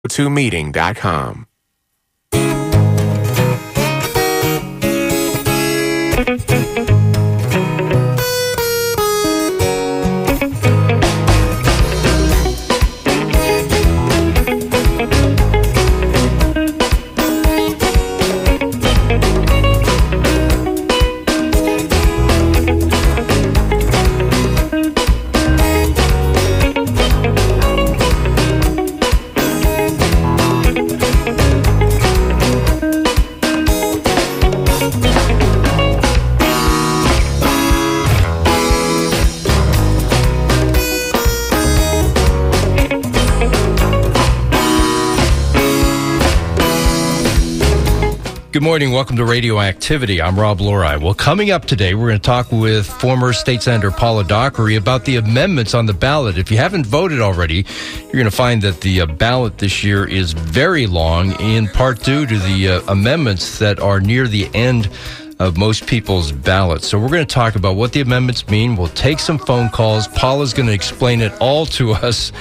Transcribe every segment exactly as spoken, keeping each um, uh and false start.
to meeting dot com. Good morning. Welcome to Radioactivity. I'm Rob Lori. Well, coming up today, we're going to talk with former State Senator Paula Dockery about the amendments on the ballot. If you haven't voted already, you're going to find that the uh, ballot this year is very long, in part due to the uh, amendments that are near the end of most people's ballots. So we're going to talk about what the amendments mean. We'll take some phone calls. Paula's going to explain it all to us,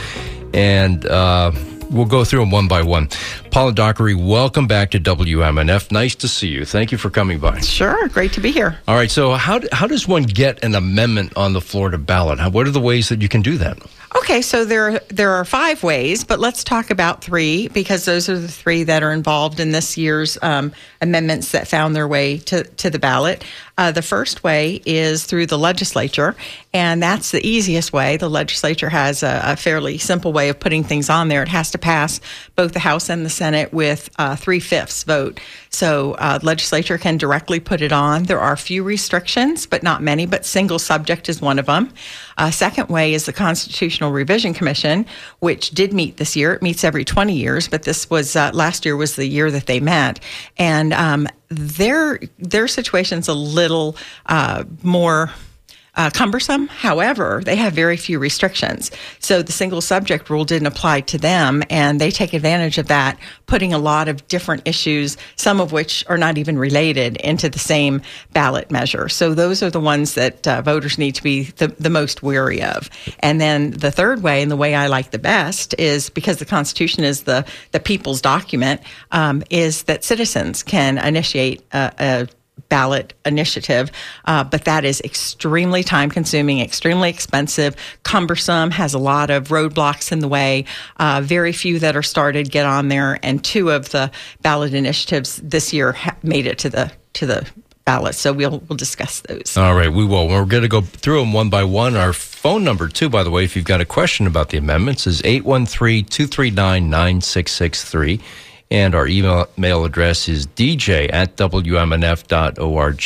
and uh, we'll go through them one by one. Paula Dockery, welcome back to W M N F. Nice to see you. Thank you for coming by. Sure. Great to be here. All right. So how how does one get an amendment on the Florida ballot? How, what are the ways that you can do that? Okay, so there there are five ways, but let's talk about three, because those are the three that are involved in this year's um, amendments that found their way to, to the ballot. Uh, the first way is through the legislature, and that's the easiest way. The legislature has a, a fairly simple way of putting things on there. It has to pass both the House and the Senate with a three-fifths vote. So uh, legislature can directly put it on. There are few restrictions, but not many, but single subject is one of them. Uh, second way is the Constitutional Revision Commission, which did meet this year. It meets every twenty years, but this was uh, last year was the year that they met. And um, their their situation's a little uh, more Uh, cumbersome. However, they have very few restrictions. So the single subject rule didn't apply to them, and they take advantage of that, putting a lot of different issues, some of which are not even related, into the same ballot measure. So those are the ones that uh, voters need to be the, the most wary of. And then the third way, and the way I like the best, is because the Constitution is the, the people's document, um, is that citizens can initiate a, a ballot initiative, uh, but that is extremely time-consuming, extremely expensive, cumbersome, has a lot of roadblocks in the way. Uh, very few that are started get on there, and two of the ballot initiatives this year ha- made it to the to the ballot. So we'll we'll discuss those. All right, we will. We're going to go through them one by one. Our phone number, too, by the way, if you've got a question about the amendments, is eight one three, two three nine, nine six six three. And our email mail address is d j at w m n f dot org.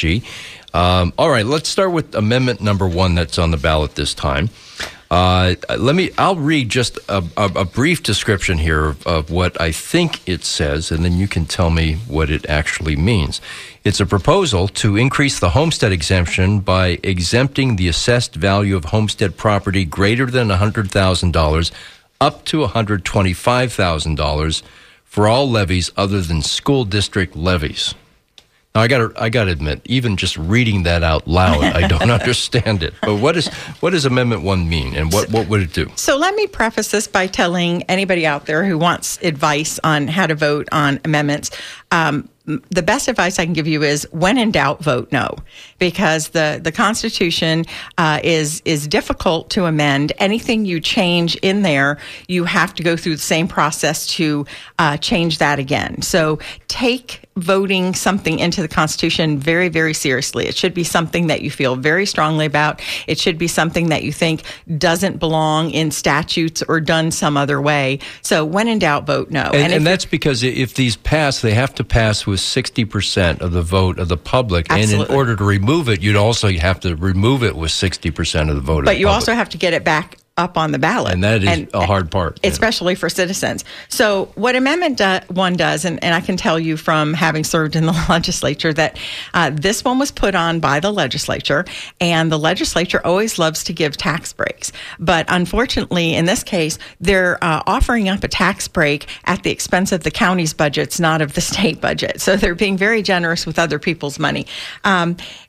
Um, all right, let's start with amendment number one that's on the ballot this time. Uh, let me, I'll read just a, a, a brief description here of, of what I think it says, and then you can tell me what it actually means. It's a proposal to increase the homestead exemption by exempting the assessed value of homestead property greater than one hundred thousand dollars up to one hundred twenty-five thousand dollars for all levies other than school district levies. Now, I got to I got to admit, even just reading that out loud, I don't understand it. But what is what does Amendment One mean, and what, what would it do? So let me preface this by telling anybody out there who wants advice on how to vote on amendments. Um, the best advice I can give you is, when in doubt, vote no, because the, the Constitution uh, is is difficult to amend. Anything you change in there, you have to go through the same process to uh, change that again. So take voting something into the Constitution very, very seriously. It should be something that you feel very strongly about. It should be something that you think doesn't belong in statutes or done some other way. So when in doubt, vote no. And, and, and that's because if these pass, they have to pass with sixty percent of the vote of the public. Absolutely. And in order to remove it, you'd also have to remove it with sixty percent of the vote of the public. But you also have to get it back up on the ballot. And that is and, a hard part. Especially yeah. for citizens. So what Amendment do, one does, and, and I can tell you from having served in the legislature, that uh, this one was put on by the legislature, and the legislature always loves to give tax breaks. But unfortunately, in this case, they're uh, offering up a tax break at the expense of the county's budgets, not of the state budget. So they're being very generous with other people's money. Um,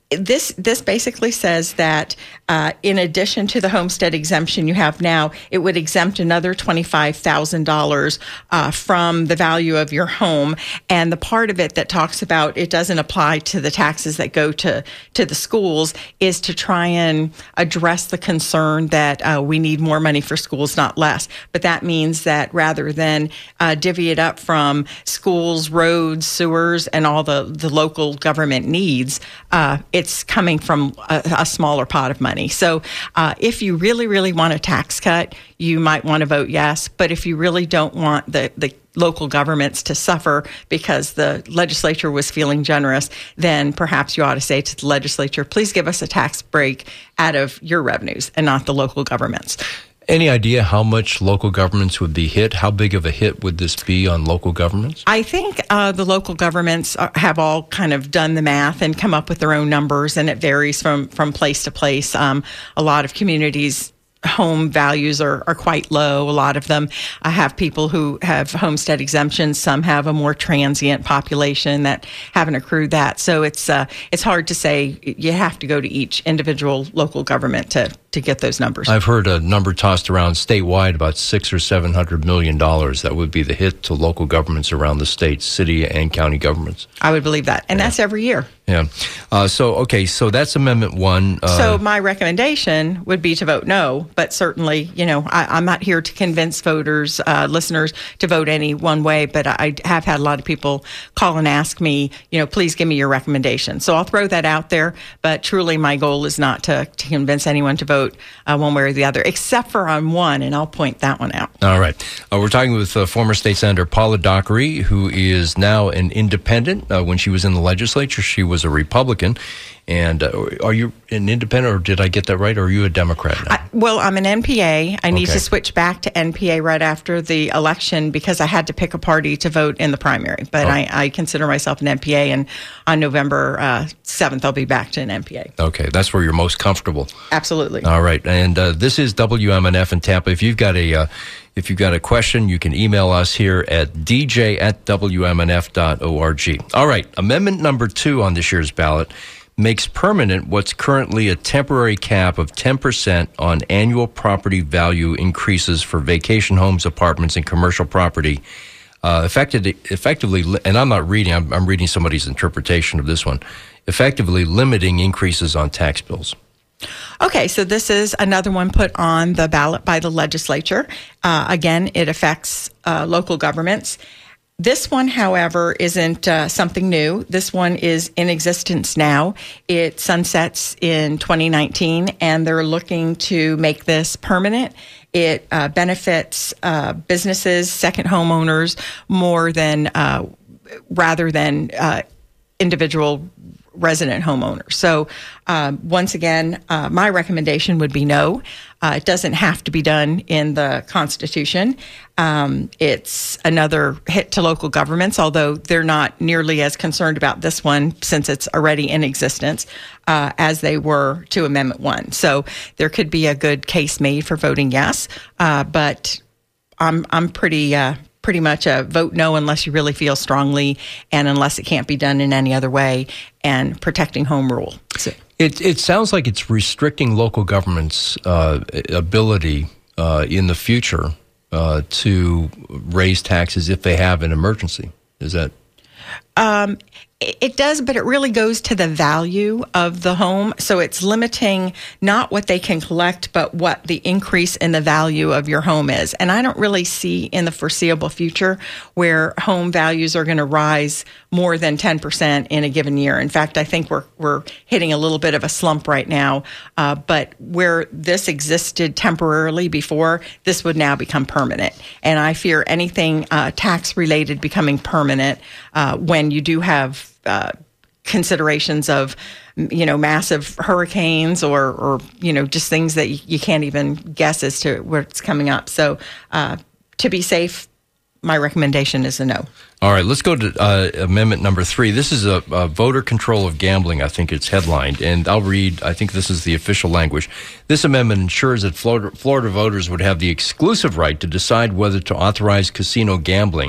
This this basically says that uh, in addition to the homestead exemption you have now, it would exempt another twenty-five thousand dollars uh, from the value of your home. And the part of it that talks about it doesn't apply to the taxes that go to, to the schools is to try and address the concern that uh, we need more money for schools, not less. But that means that rather than uh, divvy it up from schools, roads, sewers, and all the, the local government needs, uh, it's coming from a, a smaller pot of money. So uh, if you really, really want a tax cut, you might want to vote yes. But if you really don't want the, the local governments to suffer because the legislature was feeling generous, then perhaps you ought to say to the legislature, please give us a tax break out of your revenues and not the local governments. Any idea how much local governments would be hit? How big of a hit would this be on local governments? I think uh, the local governments are, have all kind of done the math and come up with their own numbers, and it varies from, from place to place. Um, a lot of communities, home values are, are quite low. A lot of them uh, have people who have homestead exemptions. Some have a more transient population that haven't accrued that. So it's uh, it's hard to say. You have to go to each individual local government to, to get those numbers. I've heard a number tossed around statewide about six or seven hundred million dollars. That would be the hit to local governments around the state, city and county governments. I would believe that, and yeah. That's every year. Yeah. Uh, so, okay, so that's Amendment one. Uh, so my recommendation would be to vote no, but certainly, you know, I, I'm not here to convince voters, uh, listeners to vote any one way, but I have had a lot of people call and ask me, you know, please give me your recommendation. So I'll throw that out there, but truly my goal is not to, to convince anyone to vote uh, one way or the other, except for on one, and I'll point that one out. All right. Uh, we're talking with uh, former State Senator Paula Dockery, who is now an independent. Uh, when she was in the legislature, she was a Republican. And uh, are you an independent, or did I get that right, or are you a Democrat now? I, well, I'm an N P A. I need okay. to switch back to N P A right after the election because I had to pick a party to vote in the primary. But oh. I, I consider myself an N P A, and on November uh, seventh, I'll be back to an N P A. Okay, that's where you're most comfortable. Absolutely. All right, and uh, this is W M N F in Tampa. If you've got a uh, if you've got a question, you can email us here at d j at w m n f dot org. All right, amendment number two on this year's ballot makes permanent what's currently a temporary cap of ten percent on annual property value increases for vacation homes, apartments, and commercial property. Uh, effective, effectively, and I'm not reading, I'm, I'm reading somebody's interpretation of this one, effectively limiting increases on tax bills. Okay, so this is another one put on the ballot by the legislature. Uh, again, it affects uh, local governments. This one, however, isn't uh, something new. This one is in existence now. It sunsets in twenty nineteen, and they're looking to make this permanent. It uh, benefits uh, businesses, second homeowners, more than uh, rather than uh, individual resident homeowners. So um, once again, uh, my recommendation would be no. Uh, it doesn't have to be done in the Constitution. Um, it's another hit to local governments, although they're not nearly as concerned about this one since it's already in existence uh, as they were to Amendment one. So there could be a good case made for voting yes, uh, but I'm I'm pretty uh, pretty much a vote no unless you really feel strongly and unless it can't be done in any other way, and protecting home rule. So. It it sounds like it's restricting local governments' uh, ability uh, in the future uh, to raise taxes if they have an emergency. Is that? Um, it does, but it really goes to the value of the home. So it's limiting not what they can collect, but what the increase in the value of your home is. And I don't really see in the foreseeable future where home values are going to rise more than ten percent in a given year. In fact, I think we're we're hitting a little bit of a slump right now. Uh, but where this existed temporarily before, this would now become permanent. And I fear anything uh, tax related becoming permanent uh, when you do have Uh, considerations of, you know, massive hurricanes or, or you know, just things that you, you can't even guess as to where it's coming up. So uh, to be safe, my recommendation is a no. All right, let's go to uh, amendment number three. This is a, a voter control of gambling, I think it's headlined, and I'll read, I think this is the official language. This amendment ensures that Florida, Florida voters would have the exclusive right to decide whether to authorize casino gambling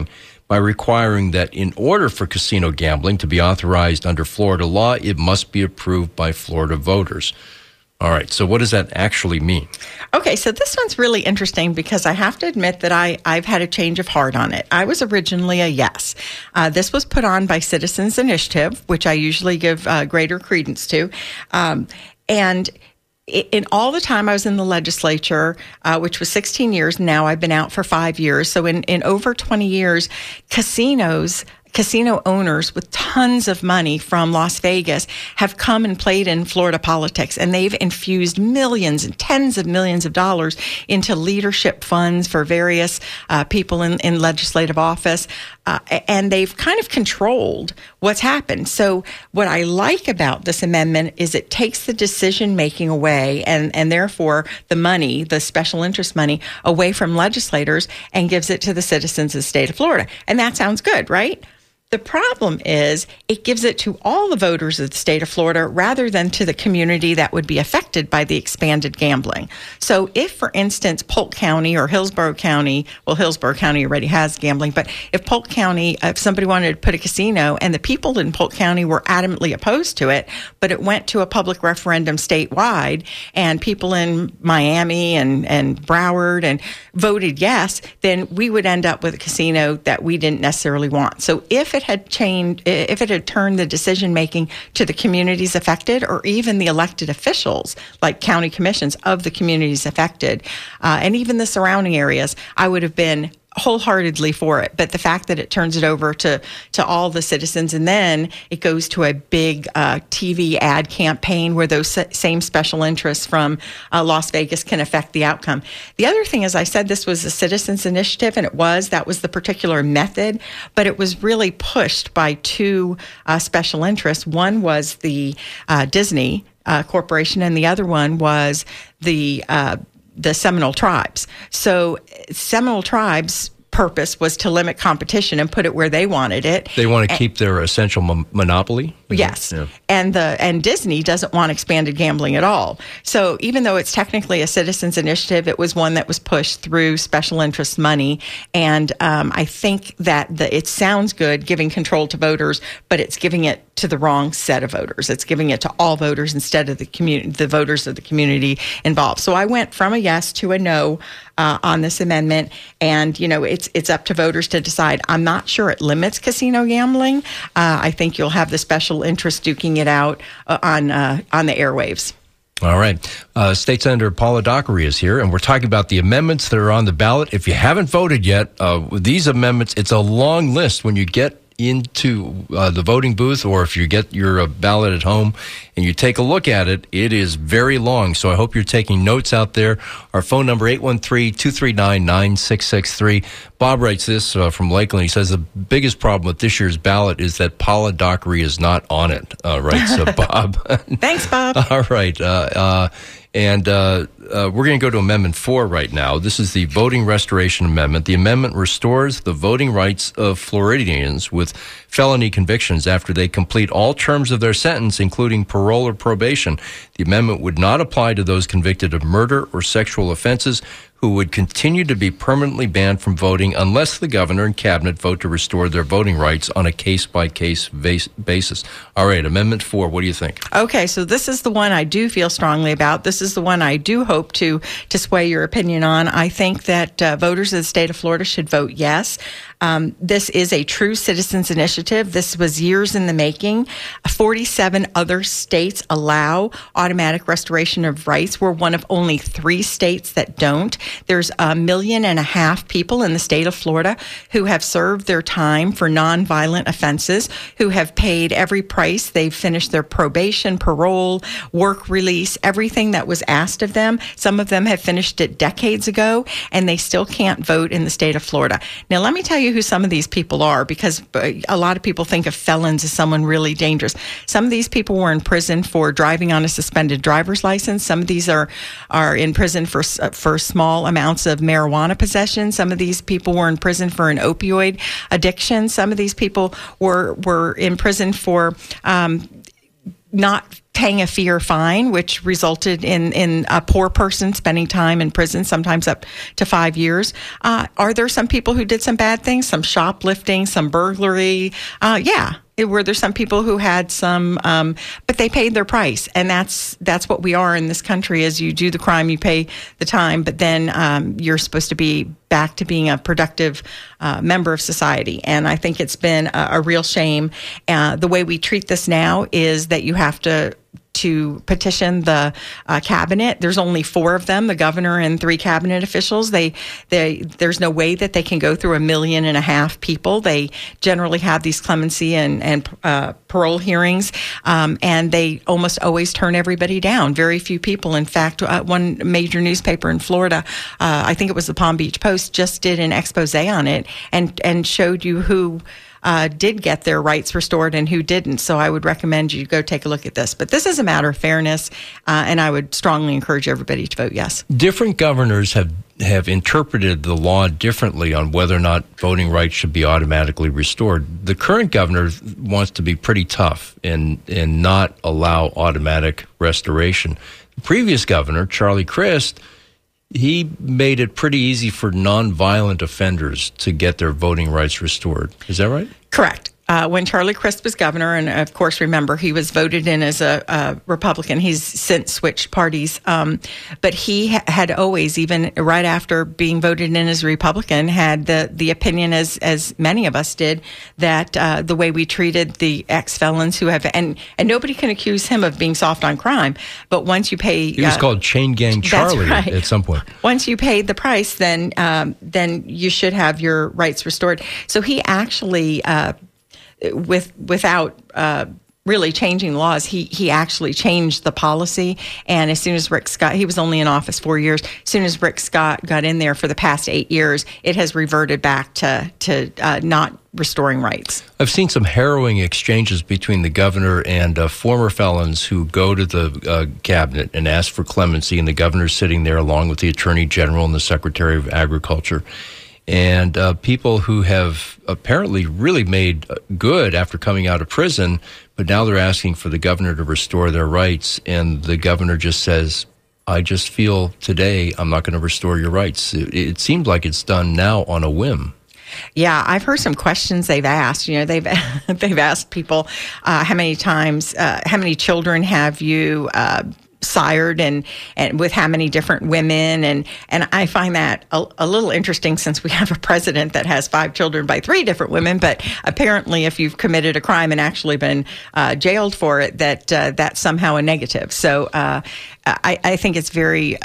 by requiring that in order for casino gambling to be authorized under Florida law, it must be approved by Florida voters. All right, so what does that actually mean? Okay, so this one's really interesting because I have to admit that I, I've had a change of heart on it. I was originally a yes. Uh, this was put on by Citizens Initiative, which I usually give uh, greater credence to. Um, and in all the time I was in the legislature, uh, which was sixteen years, now I've been out for five years. So in, in over twenty years, casinos Casino owners with tons of money from Las Vegas have come and played in Florida politics, and they've infused millions and tens of millions of dollars into leadership funds for various uh, people in, in legislative office, uh, and they've kind of controlled what's happened. So what I like about this amendment is it takes the decision-making away and, and therefore the money, the special interest money, away from legislators and gives it to the citizens of the state of Florida. And that sounds good, right? The problem is it gives it to all the voters of the state of Florida rather than to the community that would be affected by the expanded gambling. So if, for instance, Polk County or Hillsborough County, well, Hillsborough County already has gambling, but if Polk County, if somebody wanted to put a casino and the people in Polk County were adamantly opposed to it, but it went to a public referendum statewide and people in Miami and, and Broward and voted yes, then we would end up with a casino that we didn't necessarily want. So if it had changed, if it had turned the decision making to the communities affected, or even the elected officials, like county commissions of the communities affected, uh, and even the surrounding areas, I would have been wholeheartedly for it. But the fact that it turns it over to, to all the citizens, and then it goes to a big uh, T V ad campaign where those same special interests from uh, Las Vegas can affect the outcome. The other thing is, I said this was a citizens initiative, and it was. That was the particular method, but it was really pushed by two uh, special interests. One was the uh, Disney uh, Corporation, and the other one was the uh, the Seminole Tribes. So Seminole Tribes' purpose was to limit competition and put it where they wanted it. They want to and, keep their essential mo- monopoly? Yes. Yeah. And the and Disney doesn't want expanded gambling at all. So even though it's technically a citizens initiative, it was one that was pushed through special interest money. And um, I think that the, it sounds good giving control to voters, but it's giving it to the wrong set of voters. It's giving it to all voters instead of the community, the voters of the community involved. So I went from a yes to a no uh, on this amendment. And, you know, it's it's up to voters to decide. I'm not sure it limits casino gambling. Uh, I think you'll have the special interest duking it out uh, on uh, on the airwaves. All right. Uh, State Senator Paula Dockery is here, and we're talking about the amendments that are on the ballot. If you haven't voted yet, uh, these amendments, it's a long list when you get into uh, the voting booth, or if you get your uh, ballot at home and you take a look at it, it is very long. So I hope you're taking notes out there. Our phone number, eight one three, two three nine, nine six six three. Bob writes this uh, from Lakeland. He says the biggest problem with this year's ballot is that Paula Dockery is not on it. Uh, right, so Bob. Thanks, Bob. All right. Uh, uh, And uh, uh, we're going to go to Amendment four right now. This is the Voting Restoration Amendment. The amendment restores the voting rights of Floridians with felony convictions after they complete all terms of their sentence, including parole or probation. The amendment would not apply to those convicted of murder or sexual offenses who would continue to be permanently banned from voting unless the governor and cabinet vote to restore their voting rights on a case-by-case basis. All right, Amendment four, what do you think? Okay, so this is the one I do feel strongly about. This is the one I do hope to, to sway your opinion on. I think that uh, voters of the state of Florida should vote yes. Um, this is a true citizens initiative. This was years in the making. forty-seven other states allow automatic restoration of rights. We're one of only three states that don't. There's a million and a half people in the state of Florida who have served their time for nonviolent offenses, who have paid every price. They've finished their probation, parole, work release, everything that was asked of them. Some of them have finished it decades ago, and they still can't vote in the state of Florida. Now, let me tell you who some of these people are, because a lot of people think of felons as someone really dangerous. Some of these people were in prison for driving on a suspended driver's license. Some of these are are in prison for for small amounts of marijuana possession. Some of these people were in prison for an opioid addiction. Some of these people were were in prison for um, not paying a fee or fine, which resulted in, in a poor person spending time in prison, sometimes up to five years. Uh, are there some people who did some bad things, some shoplifting, some burglary? Uh, yeah. It, were there some people who had some, um, but they paid their price, and that's that's what we are in this country. Is you do the crime, you pay the time, but then um, you're supposed to be back to being a productive uh, member of society. And I think it's been a, a real shame. Uh, the way we treat this now is that you have to. to petition the uh, cabinet. There's only four of them, the governor and three cabinet officials. They, they, there's no way that they can go through a million and a half people. They generally have these clemency and, and uh, parole hearings, um, and they almost always turn everybody down. Very few people. In fact, uh, one major newspaper in Florida, uh, I think it was the Palm Beach Post, just did an expose on it and, and showed you who Uh, did get their rights restored and who didn't. So I would recommend you go take a look at this. But this is a matter of fairness, uh, and I would strongly encourage everybody to vote yes. Different governors have, have interpreted the law differently on whether or not voting rights should be automatically restored. The current governor wants to be pretty tough and, and not allow automatic restoration. The previous governor, Charlie Crist, he made it pretty easy for nonviolent offenders to get their voting rights restored. Is that right? Correct. Uh, when Charlie Crist was governor, and of course, remember, he was voted in as a, a Republican. He's since switched parties. Um, but he ha- had always, even right after being voted in as a Republican, had the, the opinion, as as many of us did, that uh, the way we treated the ex-felons who have, and, and nobody can accuse him of being soft on crime, but once you pay... He was uh, called Chain Gang Charlie right. at some point. Once you paid the price, then, um, then you should have your rights restored. So he actually... Uh, With without uh, really changing laws, he he actually changed the policy. And as soon as Rick Scott, he was only in office four years. As soon as Rick Scott got in there for the past eight years, it has reverted back to to uh, not restoring rights. I've seen some harrowing exchanges between the governor and uh, former felons who go to the uh, cabinet and ask for clemency, and the governor's sitting there along with the attorney general and the secretary of agriculture. And uh, people who have apparently really made good after coming out of prison, but now they're asking for the governor to restore their rights. And the governor just says, I just feel today I'm not going to restore your rights. It, it seems like it's done now on a whim. Yeah, I've heard some questions they've asked. You know, they've they've asked people uh, how many times, uh, how many children have you uh sired, and and with how many different women, and and I find that a, a little interesting, since we have a president that has five children by three different women. But apparently, if you've committed a crime and actually been uh, jailed for it, that uh, that's somehow a negative. So uh, I, I think it's very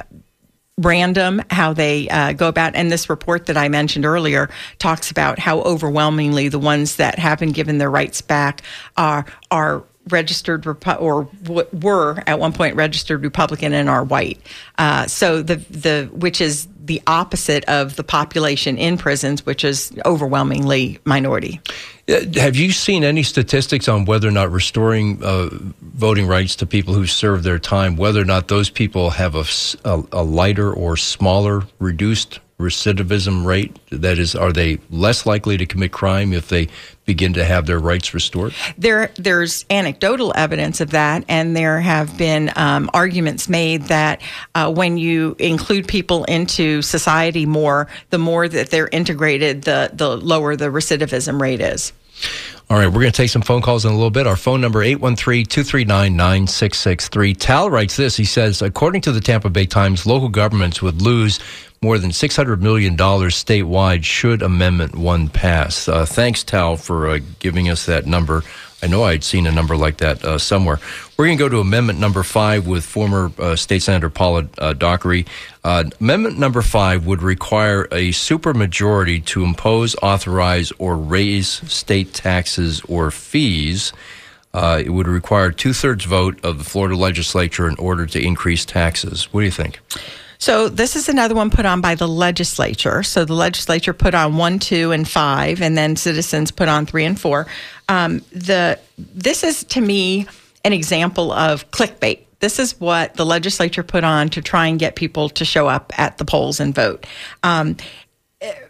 random how they uh, go about. And this report that I mentioned earlier talks about how overwhelmingly the ones that have been given their rights back are are. registered Repu- or w- were at one point registered Republican and are white. Uh, so the the which is the opposite of the population in prisons, which is overwhelmingly minority. Have you seen any statistics on whether or not restoring uh, voting rights to people who serve their time, whether or not those people have a, a, a lighter or smaller reduced recidivism rate? That is, are they less likely to commit crime if they begin to have their rights restored? There, there's anecdotal evidence of that, and there have been um, arguments made that uh, when you include people into society more, the more that they're integrated, the the lower the recidivism rate is. All right, we're going to take some phone calls in a little bit. Our phone number, eight one three, two three nine, nine six six three. Tal writes this. He says, according to the Tampa Bay Times, local governments would lose more than six hundred million dollars statewide should Amendment one pass. Uh, thanks, Tal, for uh, giving us that number. I know I'd seen a number like that uh, somewhere. We're going to go to Amendment number five with former uh, State Senator Paula uh, Dockery. Uh, amendment number five would require a supermajority to impose, authorize, or raise state taxes or fees. Uh, it would require two-thirds vote of the Florida legislature in order to increase taxes. What do you think? So this is another one put on by the legislature. So the legislature put on one, two, and five, and then citizens put on three and four. Um, the this is, to me, an example of clickbait. This is what the legislature put on to try and get people to show up at the polls and vote. Um,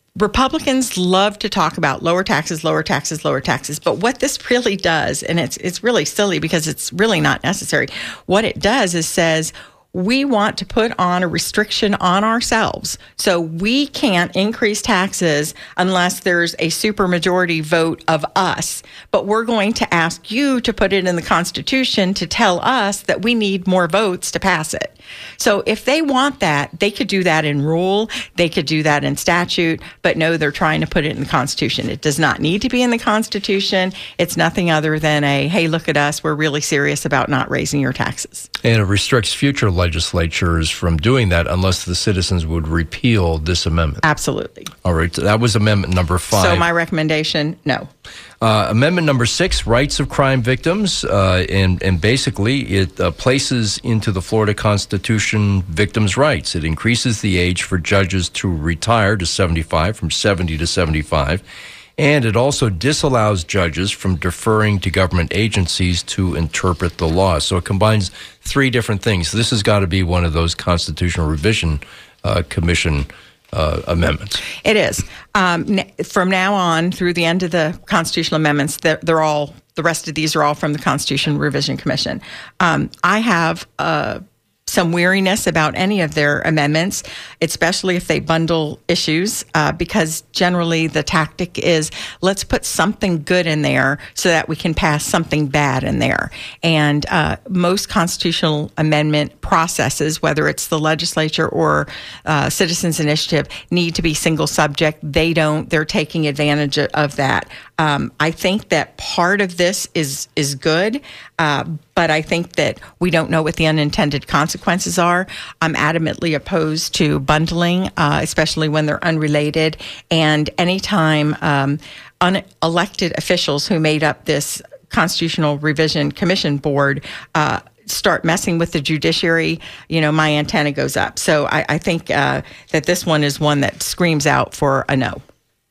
Republicans love to talk about lower taxes, lower taxes, lower taxes. But what this really does, and it's it's really silly because it's really not necessary, what it does is says, we want to put on a restriction on ourselves. So we can't increase taxes unless there's a supermajority vote of us. But we're going to ask you to put it in the Constitution to tell us that we need more votes to pass it. So if they want that, they could do that in rule, they could do that in statute, but no, they're trying to put it in the Constitution. It does not need to be in the Constitution. It's nothing other than a, hey, look at us, we're really serious about not raising your taxes. And it restricts future legislatures from doing that unless the citizens would repeal this amendment. Absolutely. All right, so that was amendment number five. So my recommendation, no. Uh, amendment number six, rights of crime victims, uh, and, and basically it uh, places into the Florida Constitution victims' rights. It increases the age for judges to retire to seventy-five, from seventy to seventy-five, and it also disallows judges from deferring to government agencies to interpret the law. So it combines three different things. This has got to be one of those Constitutional Revision uh, Commission Uh, amendments. It is. Um, n- from now on, through the end of the constitutional amendments, they're, they're all, the rest of these are all from the Constitution Revision Commission. Um, I have uh, some weariness about any of their amendments, especially if they bundle issues, uh, because generally the tactic is, let's put something good in there so that we can pass something bad in there. And uh, most constitutional amendment processes, whether it's the legislature or uh, citizens initiative, need to be single subject. They don't. They're taking advantage of that. Um, I think that part of this is is good, uh, but I think that we don't know what the unintended consequences are. I'm adamantly opposed to bundling, uh, especially when they're unrelated. And anytime um, unelected officials who made up this Constitutional Revision Commission board uh, start messing with the judiciary, you know, my antenna goes up. So I, I think uh, that this one is one that screams out for a no.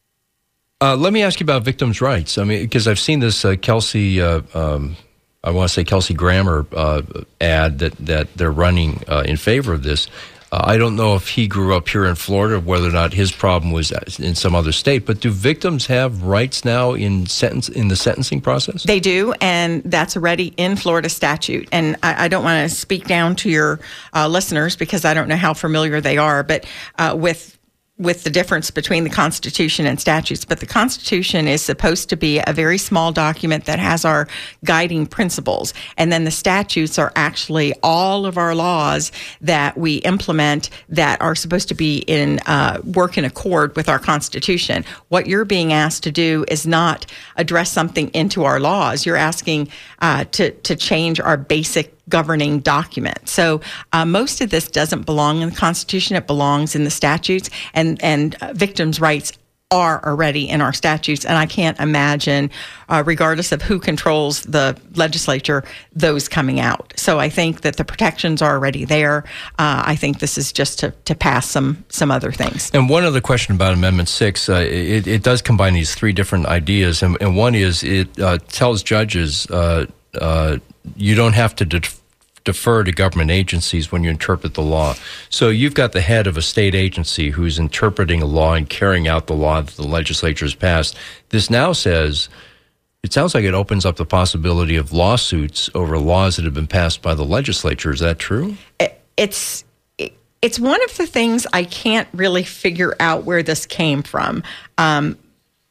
Uh, let me ask you about victims' rights. I mean, because I've seen this uh, Kelsey, uh, um, I want to say Kelsey Grammer uh, ad that, that they're running uh, in favor of this. Uh, I don't know if he grew up here in Florida, whether or not his problem was in some other state, but do victims have rights now in sentence in the sentencing process? They do, and that's already in Florida statute. And I, I don't want to speak down to your uh, listeners because I don't know how familiar they are, but uh, with with the difference between the Constitution and statutes. But the Constitution is supposed to be a very small document that has our guiding principles. And then the statutes are actually all of our laws that we implement that are supposed to be in uh, work in accord with our Constitution. What you're being asked to do is not address something into our laws. You're asking uh, to, to change our basic governing document. So uh, most of this doesn't belong in the Constitution. It belongs in the statutes, and, and uh, victims' rights are already in our statutes. And I can't imagine, uh, regardless of who controls the legislature, those coming out. So I think that the protections are already there. Uh, I think this is just to, to pass some some other things. And one other question about Amendment six, uh, it, it does combine these three different ideas. And, and one is it uh, tells judges uh, uh, you don't have to de- defer to government agencies when you interpret the law. So you've got the head of a state agency who's interpreting a law and carrying out the law that the legislature has passed. This now says, it sounds like it opens up the possibility of lawsuits over laws that have been passed by the legislature. Is that true? It's it's one of the things I can't really figure out where this came from. Um,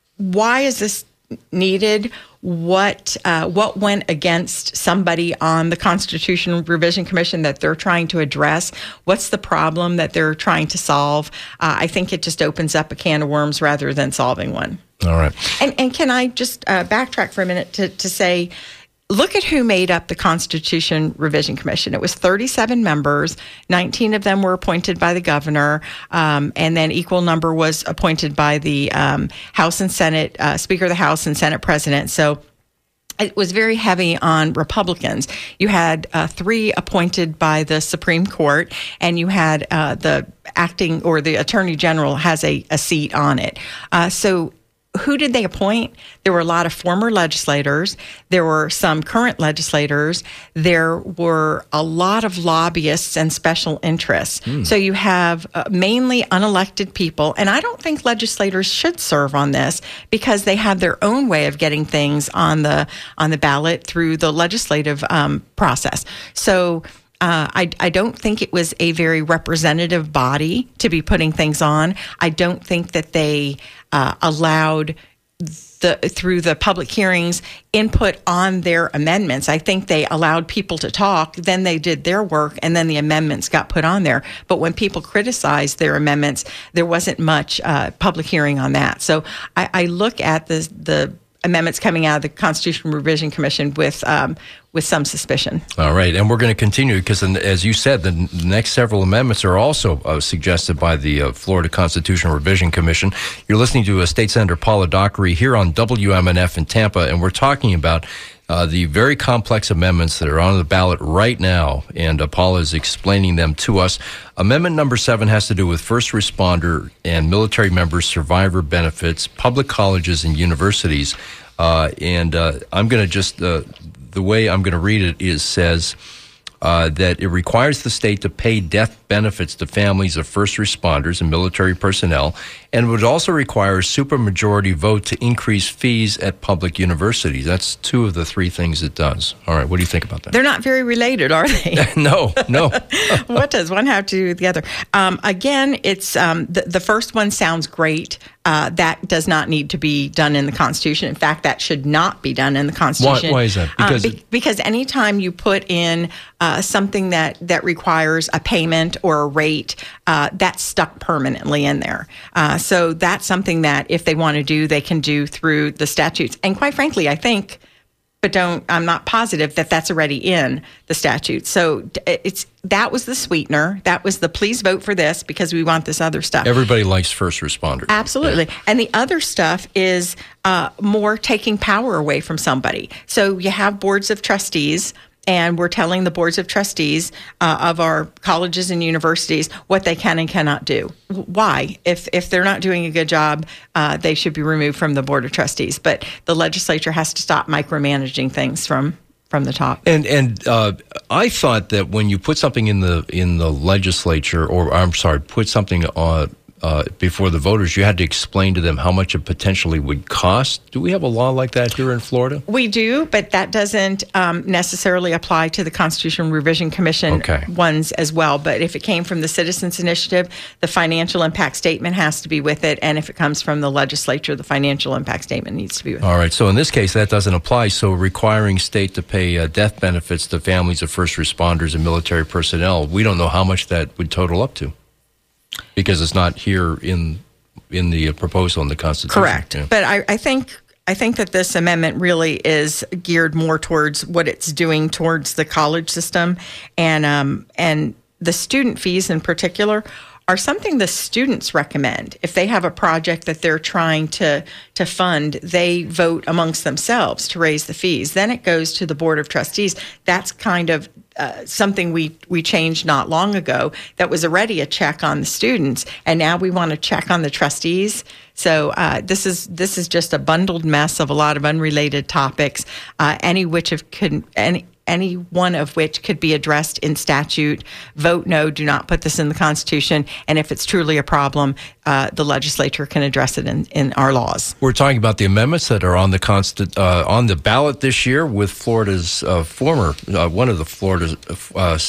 why is this needed? What uh, what went against somebody on the Constitutional Revision Commission that they're trying to address? What's the problem that they're trying to solve? Uh, I think it just opens up a can of worms rather than solving one. All right. And and can I just uh, backtrack for a minute to, to say, look at who made up the Constitution Revision Commission. It was thirty-seven members. nineteen of them were appointed by the governor, um, and then equal number was appointed by the um, House and Senate, uh, Speaker of the House and Senate President. So it was very heavy on Republicans. You had uh, three appointed by the Supreme Court, and you had uh, the acting or the Attorney General has a, a seat on it. Uh, so who did they appoint? There were a lot of former legislators. There were some current legislators. There were a lot of lobbyists and special interests. Mm. So you have uh, mainly unelected people. And I don't think legislators should serve on this because they have their own way of getting things on the on the ballot through the legislative um, process. So Uh, I, I don't think it was a very representative body to be putting things on. I don't think that they uh, allowed the through the public hearings input on their amendments. I think they allowed people to talk, then they did their work, and then the amendments got put on there. But when people criticized their amendments, there wasn't much uh, public hearing on that. So I, I look at the the amendments coming out of the Constitutional Revision Commission with um, with some suspicion. All right, and we're going to continue because, as you said, the next several amendments are also uh, suggested by the uh, Florida Constitutional Revision Commission. You're listening to uh, State Senator Paula Dockery here on W M N F in Tampa, and we're talking about uh, the very complex amendments that are on the ballot right now, and uh, Paula is explaining them to us. Amendment number seven has to do with first responder and military members' survivor benefits, public colleges and universities. Uh, and uh, I'm going to just, uh, the way I'm going to read it is says uh, that it requires the state to pay death benefits to families of first responders and military personnel, and would also require a supermajority vote to increase fees at public universities. That's two of the three things it does. All right, what do you think about that? They're not very related, are they? no, no. What does one have to do with the other? Um, again, it's um, the, the first one sounds great. Uh, that does not need to be done in the Constitution. In fact, that should not be done in the Constitution. Why, why is that? Because um, be, because anytime you put in uh, something that, that requires a payment or a rate, uh, that's stuck permanently in there. Uh, so that's something that if they want to do, they can do through the statutes. And quite frankly, I think, but don't, I'm not positive that that's already in the statute. So it's, that was the sweetener. That was the please vote for this because we want this other stuff. Everybody likes first responders. Absolutely. Yeah. And the other stuff is uh, more taking power away from somebody. So you have boards of trustees, and we're telling the boards of trustees uh, of our colleges and universities what they can and cannot do. Why? If if they're not doing a good job, uh, they should be removed from the board of trustees. But the legislature has to stop micromanaging things from from the top. And and uh, I thought that when you put something in the in the legislature, or I'm sorry, put something on. Uh, before the voters, you had to explain to them how much it potentially would cost. Do we have a law like that here in Florida? We do, but that doesn't um, necessarily apply to the Constitutional Revision Commission okay. ones as well. But if it came from the Citizens Initiative, the financial impact statement has to be with it. And if it comes from the legislature, the financial impact statement needs to be with it. All right. So in this case, that doesn't apply. So requiring state to pay uh, death benefits to families of first responders and military personnel, we don't know how much that would total up to. Because it's not here in in the proposal in the Constitution. Correct. Yeah. But I, I think I think that this amendment really is geared more towards what it's doing towards the college system, and um, and the student fees in particular are something the students recommend. If they have a project that they're trying to to fund, they vote amongst themselves to raise the fees. Then it goes to the Board of Trustees. That's kind of uh, something we, we changed not long ago that was already a check on the students, and now we want to check on the trustees. So uh, this is this is just a bundled mess of a lot of unrelated topics, uh, any which of could any. any one of which could be addressed in statute. Vote no, do not put this in the Constitution. And if it's truly a problem, uh, the legislature can address it in, in our laws. We're talking about the amendments that are on the constant, uh, on the ballot this year with Florida's uh, former, uh, one of the Florida's uh,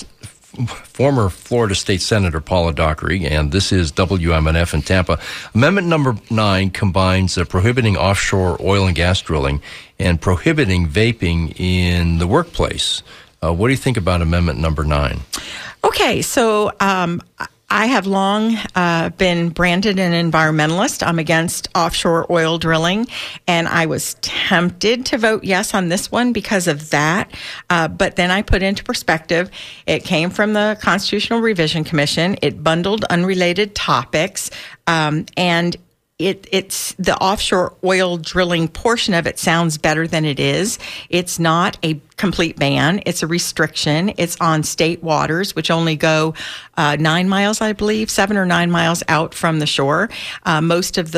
former Florida State Senator Paula Dockery, and this is W M N F in Tampa. Amendment number nine combines uh, prohibiting offshore oil and gas drilling and prohibiting vaping in the workplace. Uh, what do you think about amendment number nine? Okay, so um, I have long uh, been branded an environmentalist. I'm against offshore oil drilling, and I was tempted to vote yes on this one because of that. Uh, but then I put into perspective, it came from the Constitutional Revision Commission. It bundled unrelated topics, um, and It, it's the offshore oil drilling portion of it sounds better than it is. It's not a complete ban. It's a restriction. It's on state waters, which only go uh, nine miles, I believe, seven or nine miles out from the shore. Uh, most of the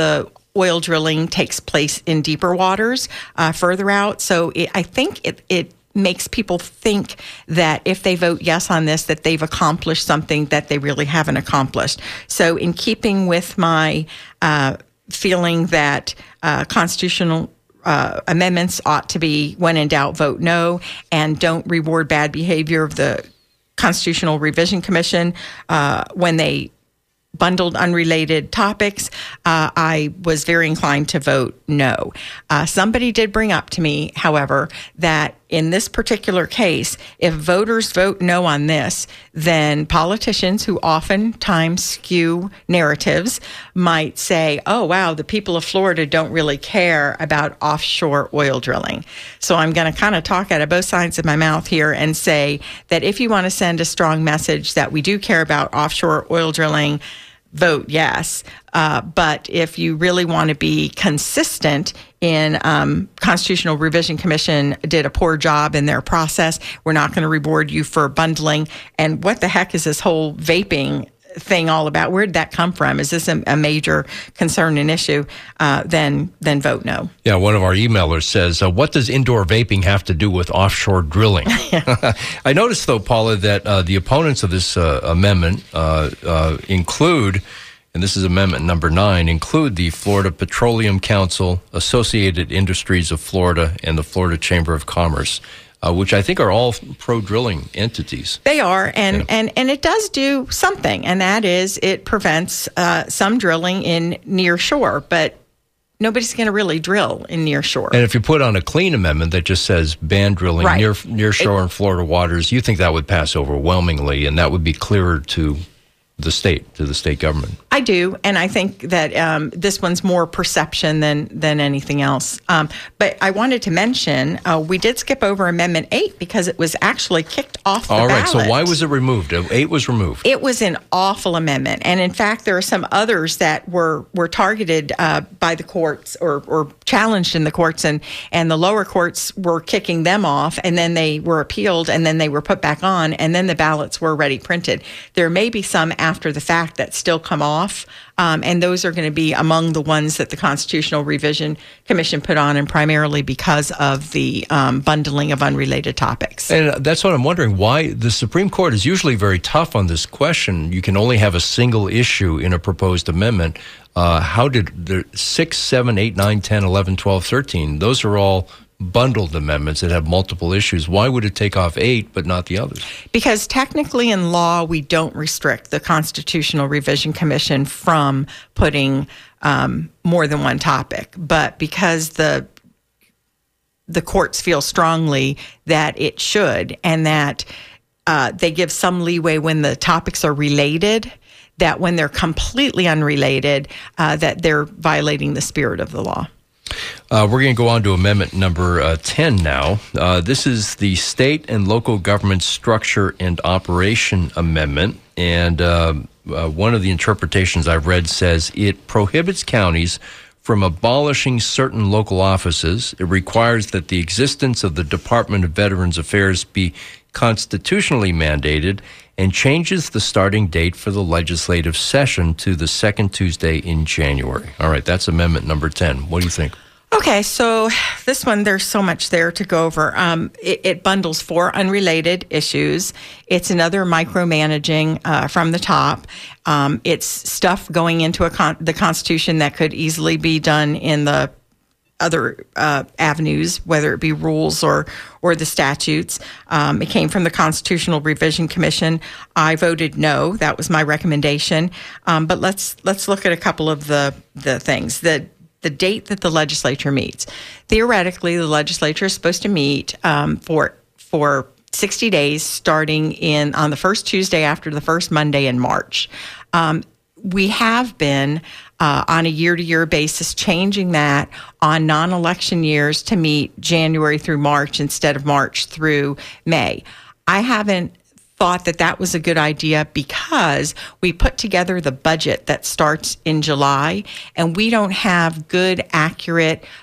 oil drilling takes place in deeper waters, uh, further out. So it, I think it, it makes people think that if they vote yes on this, that they've accomplished something that they really haven't accomplished. So in keeping with my uh, feeling that uh, constitutional uh, amendments ought to be, when in doubt, vote no, and don't reward bad behavior of the Constitutional Revision Commission uh, when they bundled unrelated topics, uh, I was very inclined to vote no. Uh, somebody did bring up to me, however, that in this particular case, if voters vote no on this, then politicians who oftentimes skew narratives might say, oh, wow, the people of Florida don't really care about offshore oil drilling. So I'm going to kind of talk out of both sides of my mouth here and say that if you want to send a strong message that we do care about offshore oil drilling, vote yes. Uh, but if you really want to be consistent in um, Constitutional Revision Commission did a poor job in their process, we're not going to reward you for bundling. And what the heck is this whole vaping thing all about? Where did that come from? Is this a, a major concern and issue? Uh, then, then vote no. Yeah, one of our emailers says, uh, what does indoor vaping have to do with offshore drilling? I noticed, though, Paula, that uh, the opponents of this uh, amendment uh, uh, include, and this is amendment number nine, include the Florida Petroleum Council, Associated Industries of Florida, and the Florida Chamber of Commerce. Uh, which I think are all pro-drilling entities. They are, and, yeah. and, and it does do something, and that is it prevents uh, some drilling in near shore, but nobody's going to really drill in near shore. And if you put on a clean amendment that just says ban drilling right. near near shore it, and Florida waters, you think that would pass overwhelmingly, and that would be clearer to the state, to the state government. I do, and I think that um, this one's more perception than than anything else. Um, but I wanted to mention uh, we did skip over Amendment eight because it was actually kicked off the All ballot. right, so why was it removed? Eight was removed. It was an awful amendment, and in fact, there are some others that were were targeted uh, by the courts or or challenged in the courts, and and the lower courts were kicking them off, and then they were appealed, and then they were put back on, and then the ballots were already printed. There may be some after the fact that still come off, um, and those are going to be among the ones that the Constitutional Revision Commission put on, and primarily because of the um, bundling of unrelated topics. And that's what I'm wondering, why the Supreme Court is usually very tough on this question. You can only have a single issue in a proposed amendment. Uh, how did the six, seven, eight, nine, ten, eleven, twelve, thirteen, those are all bundled amendments that have multiple issues. Why would it take off eight but not the others? Because technically in law, we don't restrict the Constitutional Revision Commission from putting um, more than one topic. But because the the courts feel strongly that it should, and that uh, they give some leeway when the topics are related, that when they're completely unrelated, uh, that they're violating the spirit of the law. Uh, we're going to go on to amendment number uh, ten now. Uh, this is the State and Local Government Structure and Operation Amendment. And uh, uh, one of the interpretations I've read says it prohibits counties from abolishing certain local offices. It requires that the existence of the Department of Veterans Affairs be constitutionally mandated, and changes the starting date for the legislative session to the second Tuesday in January. All right, that's amendment number ten. What do you think? Okay, so this one, there's so much there to go over. Um, it, it bundles four unrelated issues. It's another micromanaging uh, from the top. Um, it's stuff going into a con- the Constitution that could easily be done in the other uh, avenues, whether it be rules or or the statutes. Um, it came from the Constitutional Revision Commission. I voted no. That was my recommendation. Um, but let's let's look at a couple of the the things. The the date that the legislature meets. Theoretically, the legislature is supposed to meet um, for for sixty days, starting in on the first Tuesday after the first Monday in March. Um, we have been uh, on a year-to-year basis changing that on non-election years to meet January through March instead of March through May. I haven't thought that that was a good idea because we put together the budget that starts in July, and we don't have good, accurate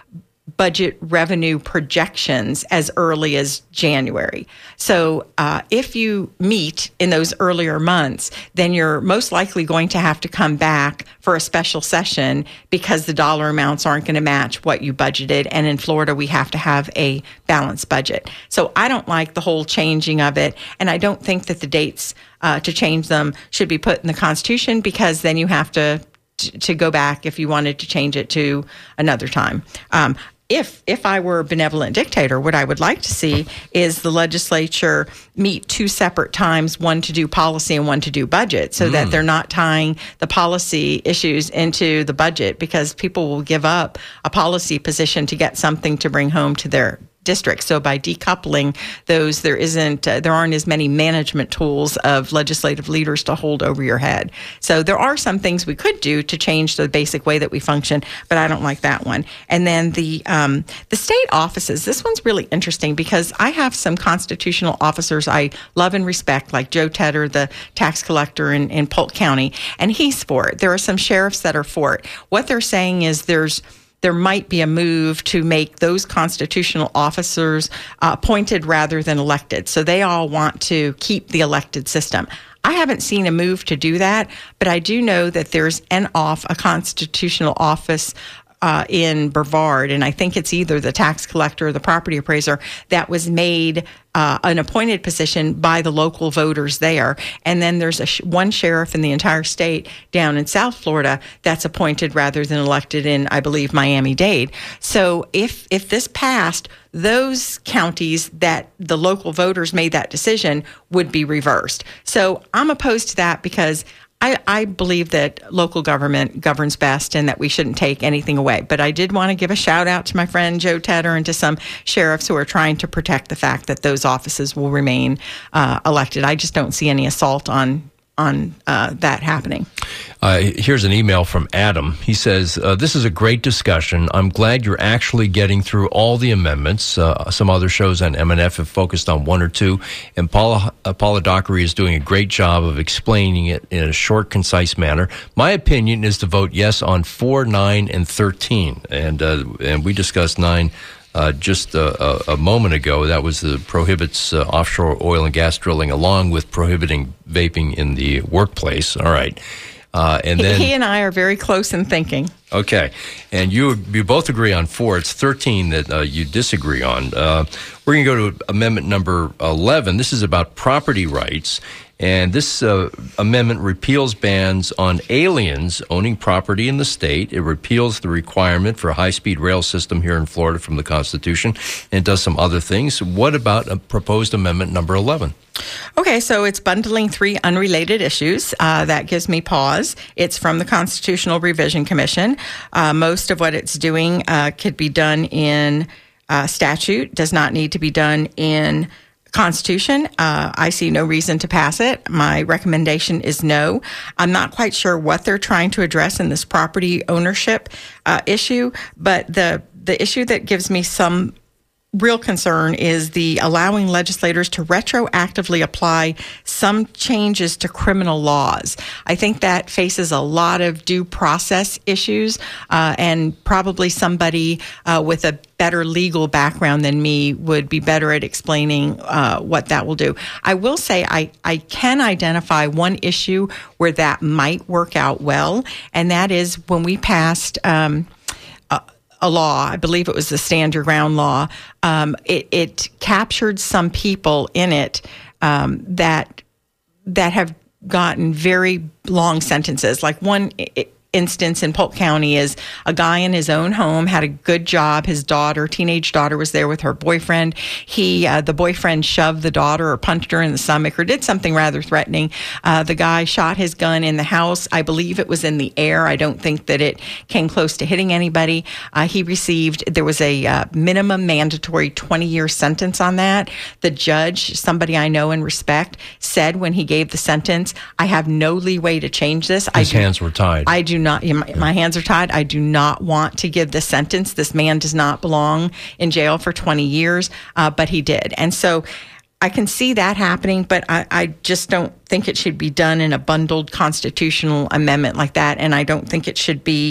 budget revenue projections as early as January. So uh, if you meet in those earlier months, then you're most likely going to have to come back for a special session because the dollar amounts aren't going to match what you budgeted. And in Florida, we have to have a balanced budget. So I don't like the whole changing of it. And I don't think that the dates uh, to change them should be put in the Constitution, because then you have to to go back if you wanted to change it to another time. Um, If if I were a benevolent dictator, what I would like to see is the legislature meet two separate times, one to do policy and one to do budget, so mm. that they're not tying the policy issues into the budget, because people will give up a policy position to get something to bring home to their district. So by decoupling those, there isn't, uh, there aren't as many management tools of legislative leaders to hold over your head. So there are some things we could do to change the basic way that we function, but I don't like that one. And then the um, the state offices. This one's really interesting because I have some constitutional officers I love and respect, like Joe Tedder, the tax collector in, in Polk County, and he's for it. There are some sheriffs that are for it. What they're saying is there's there might be a move to make those constitutional officers uh, appointed rather than elected. So they all want to keep the elected system. I haven't seen a move to do that, but I do know that there's an off, a constitutional office uh, in Brevard, and I think it's either the tax collector or the property appraiser, that was made uh, an appointed position by the local voters there. And then there's a sh- one sheriff in the entire state down in South Florida that's appointed rather than elected in, I believe, Miami-Dade. So if if this passed, those counties that the local voters made that decision would be reversed. So I'm opposed to that because I, I believe that local government governs best and that we shouldn't take anything away. But I did want to give a shout out to my friend Joe Tedder and to some sheriffs who are trying to protect the fact that those offices will remain uh, elected. I just don't see any assault on on uh, that happening. Uh, here's an email from Adam. He says, uh, this is a great discussion. I'm glad you're actually getting through all the amendments. Uh, some other shows on M N F have focused on one or two, and Paula, uh, Paula Dockery is doing a great job of explaining it in a short, concise manner. My opinion is to vote yes on four, nine, and thirteen. And, uh, and we discussed nine Uh, just a, a, a moment ago. That was the prohibits uh, offshore oil and gas drilling, along with prohibiting vaping in the workplace. All right. Uh, and then he and I are very close in thinking. Okay. And you you both agree on four. It's thirteen that uh, you disagree on. Uh, we're going to go to amendment number eleven. This is about property rights. And this uh, amendment repeals bans on aliens owning property in the state. It repeals the requirement for a high-speed rail system here in Florida from the Constitution, and does some other things. What about a proposed amendment number eleven? Okay, so it's bundling three unrelated issues. Uh, that gives me pause. It's from the Constitutional Revision Commission. Uh, most of what it's doing uh, could be done in uh, statute, does not need to be done in Constitution. Uh, I see no reason to pass it. My recommendation is no. I'm not quite sure what they're trying to address in this property ownership uh, issue, but the the issue that gives me some real concern is the allowing legislators to retroactively apply some changes to criminal laws. I think that faces a lot of due process issues, uh, and probably somebody uh, with a better legal background than me would be better at explaining uh, what that will do. I will say I, I can identify one issue where that might work out well, and that is when we passed um, a, a law, I believe it was the Stand Your Ground law, um, it, it captured some people in it um, that that have gotten very long sentences. Like one it, instance in Polk County is a guy in his own home had a good job. His daughter, teenage daughter, was there with her boyfriend. He, uh, the boyfriend shoved the daughter or punched her in the stomach or did something rather threatening. Uh, the guy shot his gun in the house. I believe it was in the air. I don't think that it came close to hitting anybody. Uh, he received, there was a uh, minimum mandatory twenty-year sentence on that. The judge, somebody I know and respect, said when he gave the sentence, I have no leeway to change this. His I do, hands were tied. I do not, my, my hands are tied. I do not want to give this sentence. This man does not belong in jail for twenty years, uh, but he did. And so I can see that happening, but I, I just don't think it should be done in a bundled constitutional amendment like that. And I don't think it should be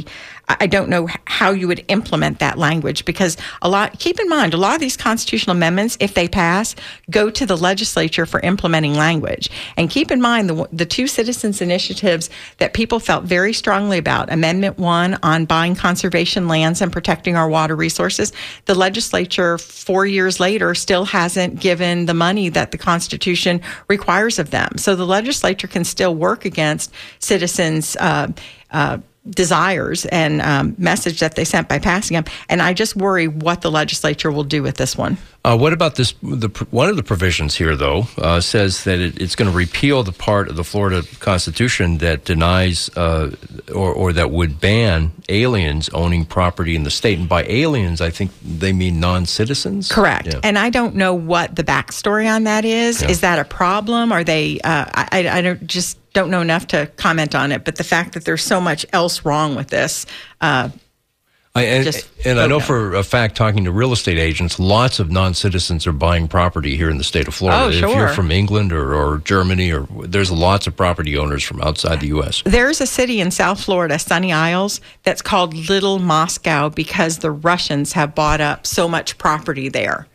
I I don't know how you would implement that language, because a lot, keep in mind, a lot of these constitutional amendments, if they pass, go to the legislature for implementing language. And keep in mind the, the two citizens initiatives that people felt very strongly about, Amendment one on buying conservation lands and protecting our water resources, the legislature four years later still hasn't given the money that the Constitution requires of them. So the legislature can still work against citizens' uh, uh, desires and um, message that they sent by passing them. And I just worry what the legislature will do with this one. Uh, what about this? The, one of the provisions here, though, uh, says that it, it's going to repeal the part of the Florida Constitution that denies uh, or, or that would ban aliens owning property in the state. And by aliens, I think they mean non-citizens? Correct. Yeah. And I don't know what the backstory on that is. Yeah. Is that a problem? Are they, uh, I, I don't just don't know enough to comment on it. But the fact that there's so much else wrong with this, uh, I, and and I know for a fact, talking to real estate agents, lots of non-citizens are buying property here in the state of Florida. Oh, sure. If you're from England or, or Germany, or there's lots of property owners from outside the U S. There's a city in South Florida, Sunny Isles, that's called Little Moscow because the Russians have bought up so much property there.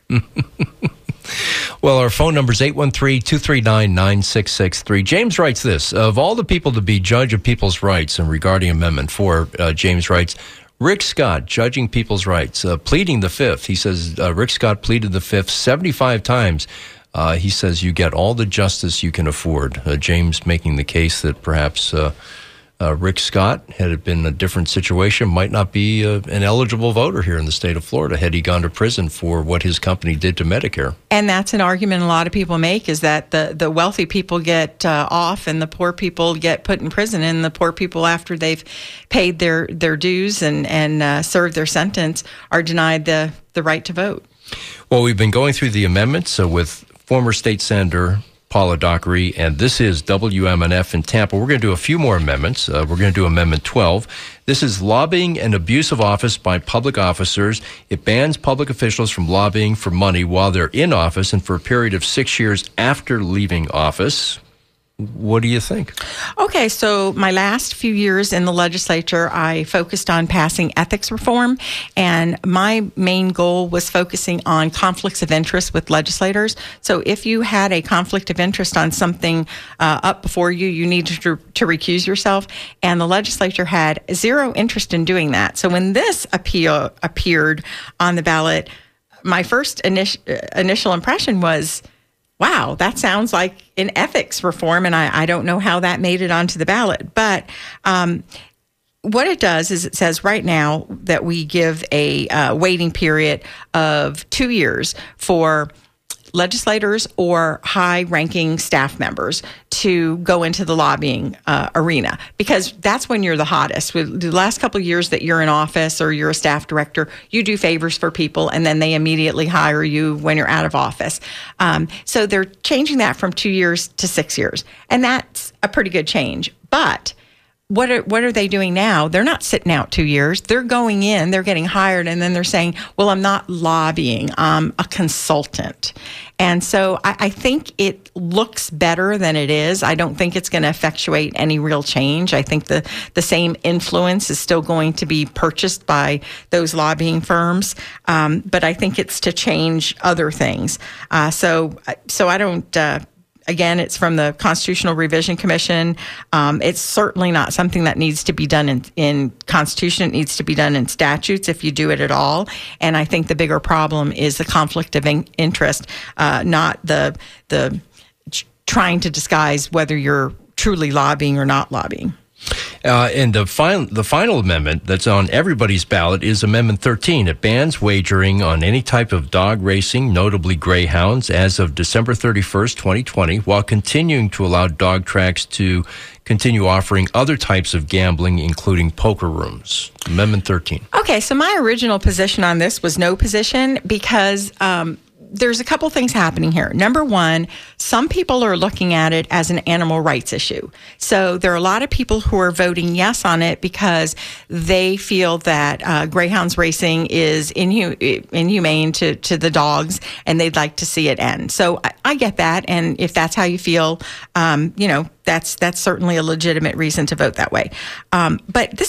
Well, our phone number is eight one three, two three nine, nine six six three. James writes this: of all the people to be judge of people's rights, and regarding Amendment four, uh, James writes, Rick Scott, judging people's rights, uh, pleading the fifth. He says uh, Rick Scott pleaded the fifth seventy-five times. Uh, he says you get all the justice you can afford. Uh, James making the case that perhaps uh, uh, Rick Scott, had it been a different situation, might not be uh, an eligible voter here in the state of Florida had he gone to prison for what his company did to Medicare. And that's an argument a lot of people make, is that the, the wealthy people get uh, off and the poor people get put in prison, and the poor people, after they've paid their, their dues and, and uh, served their sentence, are denied the, the right to vote. Well, we've been going through the amendments uh, with former State Senator Paula Dockery, and this is W M N F in Tampa. We're going to do a few more amendments. Uh, we're going to do Amendment twelve. This is lobbying and abuse of office by public officers. It bans public officials from lobbying for money while they're in office and for a period of six years after leaving office. What do you think? Okay, so my last few years in the legislature, I focused on passing ethics reform, and my main goal was focusing on conflicts of interest with legislators. So if you had a conflict of interest on something uh, up before you, you needed to, to recuse yourself, and the legislature had zero interest in doing that. So when this appeal appeared on the ballot, my first init- initial impression was, wow, that sounds like an ethics reform, and I, I don't know how that made it onto the ballot. But um, what it does is it says right now that we give a uh, waiting period of two years for legislators or high-ranking staff members to go into the lobbying uh, arena, because that's when you're the hottest. With the last couple of years that you're in office or you're a staff director, you do favors for people, and then they immediately hire you when you're out of office. Um, so they're changing that from two years to six years, and that's a pretty good change. But What are, what are they doing now? They're not sitting out two years. They're going in, they're getting hired, and then they're saying, well, I'm not lobbying, I'm a consultant. And so I, I think it looks better than it is. I don't think it's going to effectuate any real change. I think the, the same influence is still going to be purchased by those lobbying firms, um, but I think it's to change other things. Uh, so, so I don't... Uh, Again, it's from the Constitutional Revision Commission. Um, it's certainly not something that needs to be done in, in Constitution. It needs to be done in statutes if you do it at all. And I think the bigger problem is the conflict of in- interest, uh, not the the ch- trying to disguise whether you're truly lobbying or not lobbying. Uh, and the final, the final amendment that's on everybody's ballot is Amendment thirteen. It bans wagering on any type of dog racing, notably greyhounds, as of December thirty-first, twenty twenty, while continuing to allow dog tracks to continue offering other types of gambling, including poker rooms. Amendment thirteen. Okay, so my original position on this was no position, because um, there's a couple things happening here. Number one, some people are looking at it as an animal rights issue. So there are a lot of people who are voting yes on it because they feel that uh, greyhounds racing is inhu- inhumane to, to the dogs, and they'd like to see it end. So I, I get that, and if that's how you feel, um, you know, that's that's certainly a legitimate reason to vote that way. Um, but this is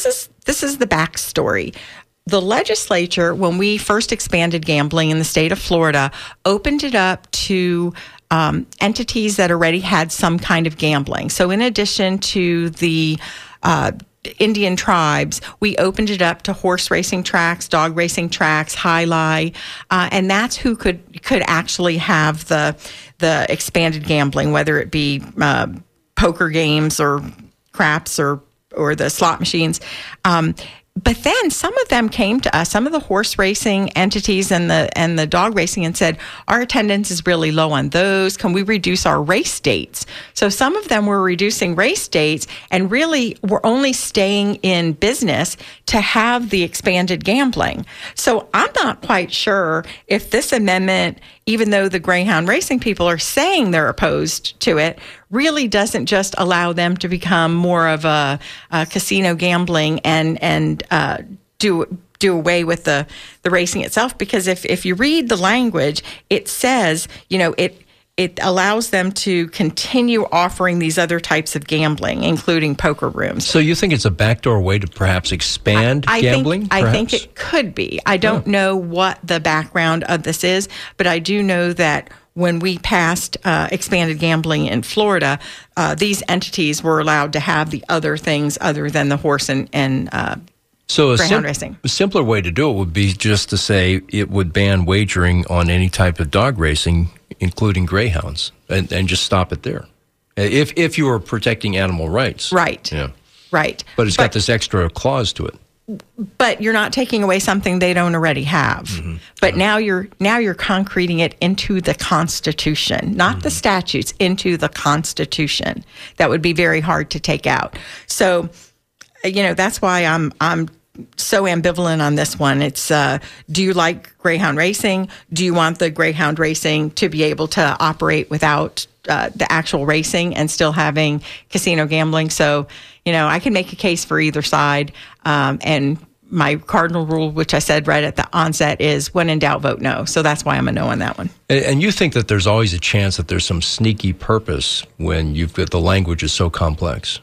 this is the backstory. The legislature, when we first expanded gambling in the state of Florida, opened it up to um, entities that already had some kind of gambling. So in addition to the uh, Indian tribes, we opened it up to horse racing tracks, dog racing tracks, high lie, uh, and that's who could could actually have the the expanded gambling, whether it be uh, poker games or craps or or the slot machines. Um, But then some of them came to us, some of the horse racing entities and the and the dog racing, and said, our attendance is really low on those. Can we reduce our race dates? So some of them were reducing race dates and really were only staying in business to have the expanded gambling. So I'm not quite sure if this amendment, even though the Greyhound racing people are saying they're opposed to it, really doesn't just allow them to become more of a, a casino gambling and and uh, do do away with the, the racing itself. Because if, if you read the language, it says, you know, it it allows them to continue offering these other types of gambling, including poker rooms. So you think it's a backdoor way to perhaps expand I, I gambling? Think, I think it could be. I don't yeah. know what the background of this is, but I do know that when we passed uh, expanded gambling in Florida, uh, these entities were allowed to have the other things other than the horse and, and uh, so a, greyhound sim- racing. a simpler way to do it would be just to say it would ban wagering on any type of dog racing, including greyhounds, and, and just stop it there. If if you were protecting animal rights. Right. Yeah. Right. But it's but, got this extra clause to it. But you're not taking away something they don't already have. Mm-hmm. But now you're now you're concreting it into the Constitution, not mm-hmm. the statutes, into the Constitution. That would be very hard to take out. So, you know, that's why I'm I'm so ambivalent on this one. It's uh, do you like greyhound racing? Do you want the greyhound racing to be able to operate without uh, the actual racing and still having casino gambling? So, you know, I can make a case for either side. Um, and my cardinal rule, which I said right at the onset, is when in doubt, vote no. So that's why I'm a no on that one. And, and you think that there's always a chance that there's some sneaky purpose when you've got the language is so complex?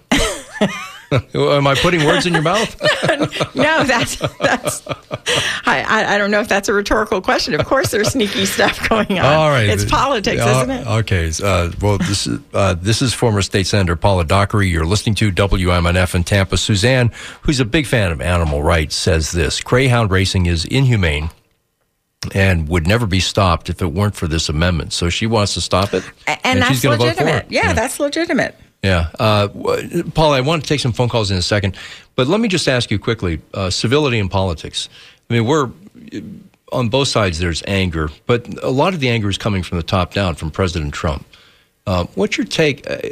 Am I putting words in your mouth? No, that's that's. I, I I don't know if that's a rhetorical question. Of course, there's sneaky stuff going on. All right, it's politics, uh, isn't it? Okay. Uh, well, this is uh, this is former State Senator Paula Dockery. You're listening to W M N F in Tampa. Suzanne, who's a big fan of animal rights, says this: greyhound racing is inhumane and would never be stopped if it weren't for this amendment. So she wants to stop it, and, and that's she's going to vote for legitimate. it. Yeah, yeah, that's legitimate. Yeah. Uh, Paul, I want to take some phone calls in a second, but let me just ask you quickly, uh, civility in politics. I mean, we're, on both sides there's anger, but a lot of the anger is coming from the top down, from President Trump. Uh, what's your take uh,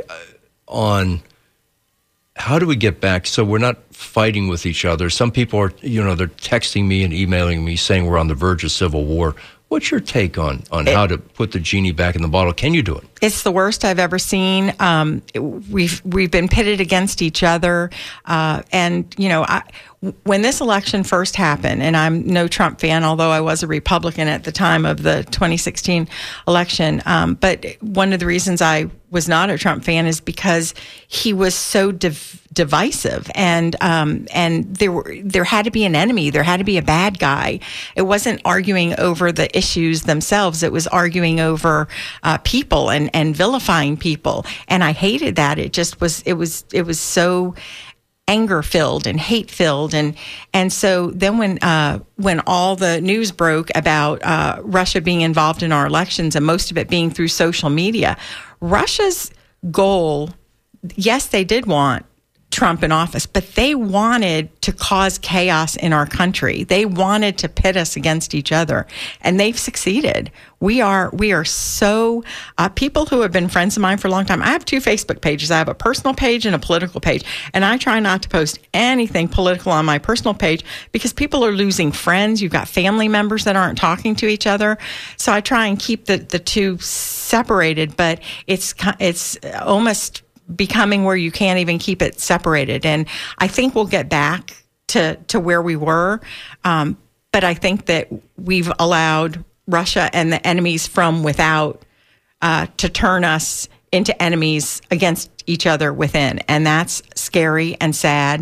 on how do we get back so we're not fighting with each other? Some people are, you know, they're texting me and emailing me saying we're on the verge of civil war. What's your take on, on it, how to put the genie back in the bottle? Can you do it? It's the worst I've ever seen. Um, we've we've been pitted against each other, uh, and you know, I, when this election first happened, and I'm no Trump fan, although I was a Republican at the time of the twenty sixteen election. Um, but one of the reasons I was not a Trump fan is because he was so div- divisive, and um, and there were there had to be an enemy, there had to be a bad guy. It wasn't arguing over the issues themselves; it was arguing over uh, people and. and vilifying people. And I hated that. It just was, it was, it was so anger filled and hate filled. And, and so then when, uh, when all the news broke about, uh, Russia being involved in our elections and most of it being through social media, Russia's goal, yes, they did want Trump in office, but they wanted to cause chaos in our country. They wanted to pit us against each other, and they've succeeded. We are we are so uh, people who have been friends of mine for a long time. I have two Facebook pages. I have a personal page and a political page, and I try not to post anything political on my personal page because people are losing friends. You've got family members that aren't talking to each other, so I try and keep the the two separated. But it's it's almost becoming where you can't even keep it separated. And I think we'll get back to, to where we were. Um, but I think that we've allowed Russia and the enemies from without uh, to turn us into enemies against each other within. And that's scary and sad.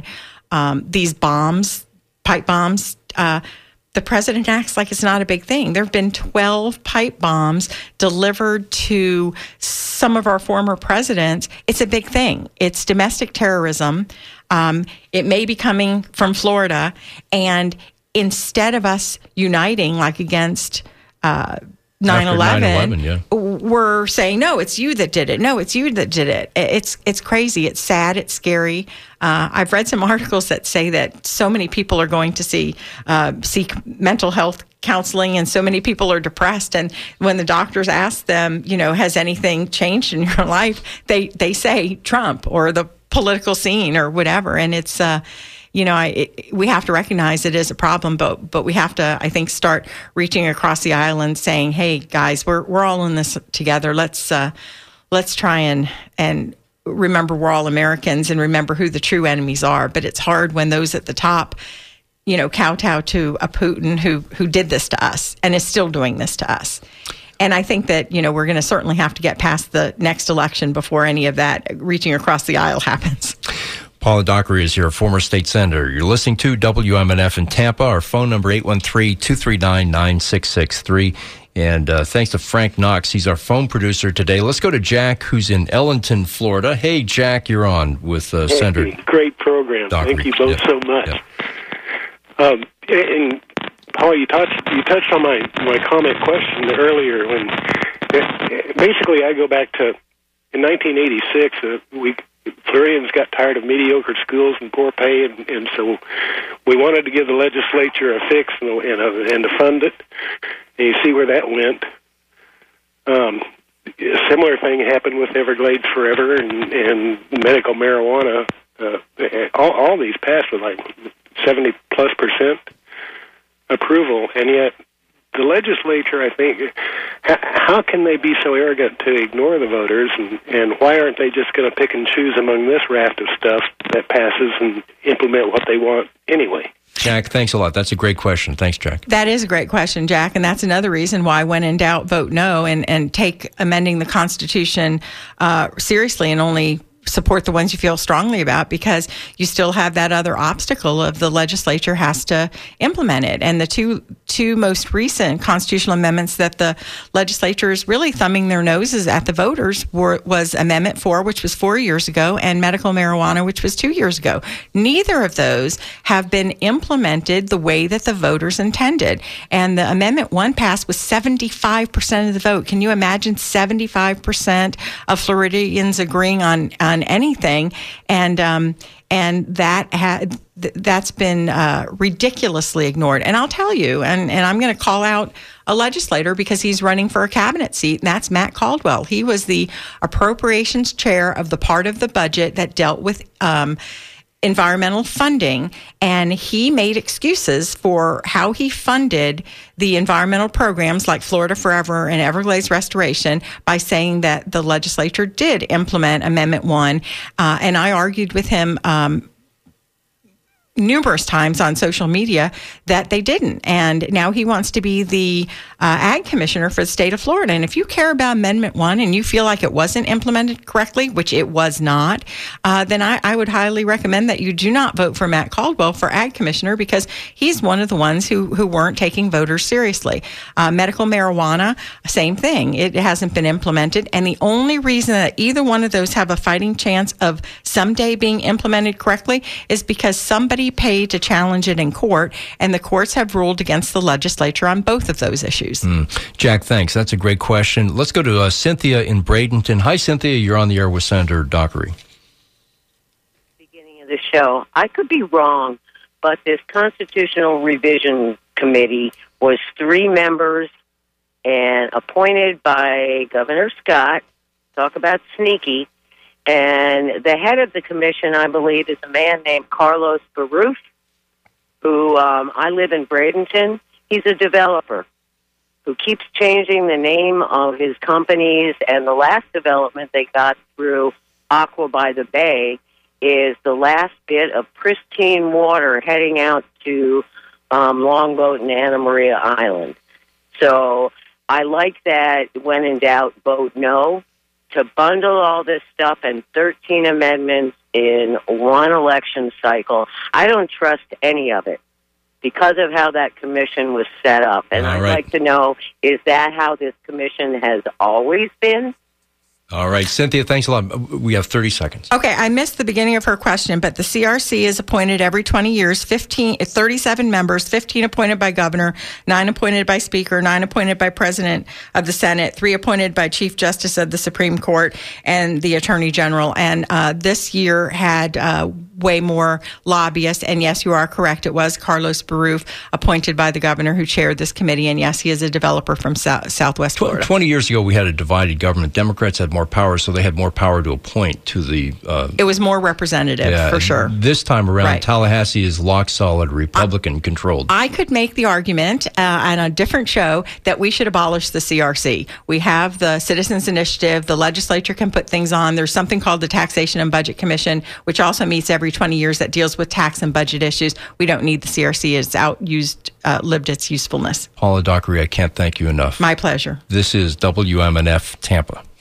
um, these bombs, pipe bombs. Uh, the president acts like it's not a big thing. There have been twelve pipe bombs delivered to some of our former presidents. It's a big thing. It's domestic terrorism. Um, it may be coming from Florida. And instead of us uniting like against uh, nine eleven, yeah. we're saying, no, it's you that did it. No, it's you that did it. It's it's crazy. It's sad. It's scary. Uh, I've read some articles that say that so many people are going to see uh, seek mental health counseling, and so many people are depressed. And when the doctors ask them, you know, has anything changed in your life, they they say Trump or the political scene or whatever. And it's uh, you know, I, it, we have to recognize it is a problem, but but we have to, I think, start reaching across the aisle and saying, "Hey, guys, we're we're all in this together. Let's uh, let's try and and remember we're all Americans and remember who the true enemies are." But it's hard when those at the top, you know, kowtow to a Putin who who did this to us and is still doing this to us. And I think that, you know, we're going to certainly have to get past the next election before any of that reaching across the aisle happens. Paula Dockery is here, former state senator. You're listening to W M N F in Tampa. Our phone number, eight one three, two three nine, nine six six three. And uh, thanks to Frank Knox. He's our phone producer today. Let's go to Jack, who's in Ellington, Florida. Hey, Jack, you're on with uh, hey, Senator Great program. Dockery. Thank you both yeah. so much. Yeah. Um, and, Paul, you touched, you touched on my, my comment question earlier. When it, basically, I go back to in nineteen eighty-six, uh, we Floridians got tired of mediocre schools and poor pay, and, and so we wanted to give the legislature a fix and, and, uh, and to fund it. And you see where that went. Um, a similar thing happened with Everglades Forever and, and medical marijuana. Uh, all, all these passed with like seventy plus percent approval, and yet the legislature, I think, how can they be so arrogant to ignore the voters, and, and why aren't they just going to pick and choose among this raft of stuff that passes and implement what they want anyway? Jack, thanks a lot. That's a great question. Thanks, Jack. That is a great question, Jack, and that's another reason why, when in doubt, vote no, and, and take amending the Constitution uh, seriously and only support the ones you feel strongly about, because you still have that other obstacle of the legislature has to implement it. And the two two most recent constitutional amendments that the legislature is really thumbing their noses at the voters were was Amendment four, which was four years ago, and medical marijuana, which was two years ago. Neither of those have been implemented the way that the voters intended. And the Amendment one passed with seventy-five percent of the vote. Can you imagine seventy-five percent of Floridians agreeing on, on anything? And um, and that had th- that's been uh, ridiculously ignored. And I'll tell you, and, and I'm going to call out a legislator because he's running for a cabinet seat, and that's Matt Caldwell. He was the appropriations chair of the part of the budget that dealt with um, environmental funding, and he made excuses for how he funded the environmental programs like Florida Forever and Everglades Restoration by saying that the legislature did implement Amendment one. Uh, and I argued with him um, numerous times on social media that they didn't. And now he wants to be the uh, ag commissioner for the state of Florida. And if you care about Amendment one and you feel like it wasn't implemented correctly, which it was not, uh, then I, I would highly recommend that you do not vote for Matt Caldwell for ag commissioner, because he's one of the ones who, who weren't taking voters seriously. Uh, medical marijuana, same thing. It hasn't been implemented. And the only reason that either one of those have a fighting chance of someday being implemented correctly is because somebody paid to challenge it in court, and the courts have ruled against the legislature on both of those issues. Mm. Jack, thanks. That's a great question. Let's go to uh, Cynthia in Bradenton. Hi, Cynthia. You're on the air with Senator Dockery. Beginning of the show, I could be wrong, but this Constitutional Revision Committee was three members and appointed by Governor Scott. Talk about sneaky. And the head of the commission, I believe, is a man named Carlos Baruf, who um, I live in Bradenton. He's a developer who keeps changing the name of his companies. And the last development they got through Aqua by the Bay is the last bit of pristine water heading out to um, Longboat and Anna Maria Island. So I like that, when in doubt, vote no. To bundle all this stuff and thirteen amendments in one election cycle. I don't trust any of it because of how that commission was set up. And All I'd right. like to know, is that how this commission has always been? All right, Cynthia, thanks a lot. We have thirty seconds. Okay, I missed the beginning of her question, but the C R C is appointed every twenty years, fifteen, thirty-seven members, fifteen appointed by governor, nine appointed by speaker, nine appointed by president of the Senate, three appointed by Chief Justice of the Supreme Court, and the Attorney General. And uh, this year had uh, way more lobbyists. And yes, you are correct. It was Carlos Baruf, appointed by the governor, who chaired this committee. And yes, he is a developer from South, Southwest Florida. twenty years ago, we had a divided government. Democrats had more power, so they had more power to appoint to the... Uh, it was more representative, yeah, for sure. This time around, Right. Tallahassee is lock-solid Republican-controlled. I could make the argument uh, on a different show that we should abolish the C R C. We have the Citizens Initiative. The legislature can put things on. There's something called the Taxation and Budget Commission, which also meets every twenty years, that deals with tax and budget issues. We don't need the C R C. It's outused, uh, lived its usefulness. Paula Dockery, I can't thank you enough. My pleasure. This is W M N F Tampa.